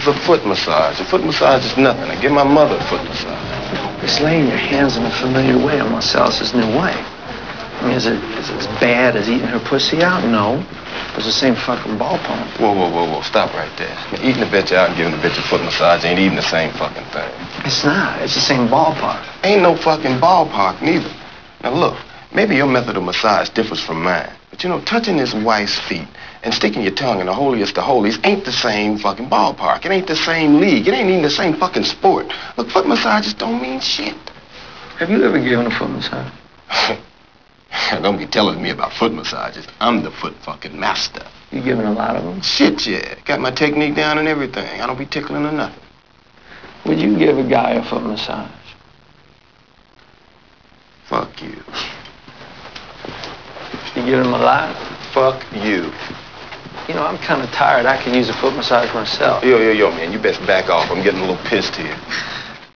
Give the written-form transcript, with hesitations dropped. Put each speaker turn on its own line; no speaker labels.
A foot massage. A foot massage is nothing. I give my mother a foot massage.
It's laying your hands in a familiar way on Marcellus's new wife. I mean, is it as bad as eating her pussy out? No. It's the same fucking ballpark.
Whoa. Stop right there. Eating a bitch out and giving a bitch a foot massage ain't even the same fucking thing.
It's not. It's the same ballpark.
Ain't no fucking ballpark, neither. Now look, maybe your method of massage differs from mine. But you know, touching his wife's feet and sticking your tongue in the holiest of holies ain't the same fucking ballpark. It ain't the same league. It ain't even the same fucking sport. Look, foot massages don't mean shit.
Have you ever given a foot massage?
Don't be telling me about foot massages. I'm the foot fucking master.
You giving a lot of them?
Shit, yeah. Got my technique down and everything. I don't be tickling or nothing.
Would you give a guy a foot massage?
Fuck you.
You give him a lot?
Fuck you.
You know, I'm kind of tired. I could use a foot massage myself.
Yo, man, you best back off. I'm getting a little pissed here.